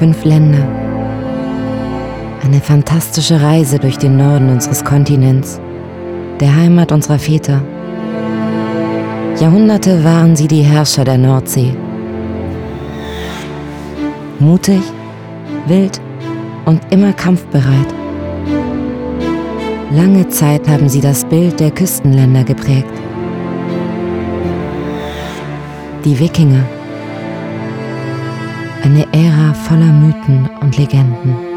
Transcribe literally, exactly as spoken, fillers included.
Fünf Länder. Eine fantastische Reise durch den Norden unseres Kontinents, der Heimat unserer Väter. Jahrhunderte waren sie die Herrscher der Nordsee. Mutig, wild und immer kampfbereit. Lange Zeit haben sie das Bild der Küstenländer geprägt. Die Wikinger. Eine Ära voller Mythen und Legenden.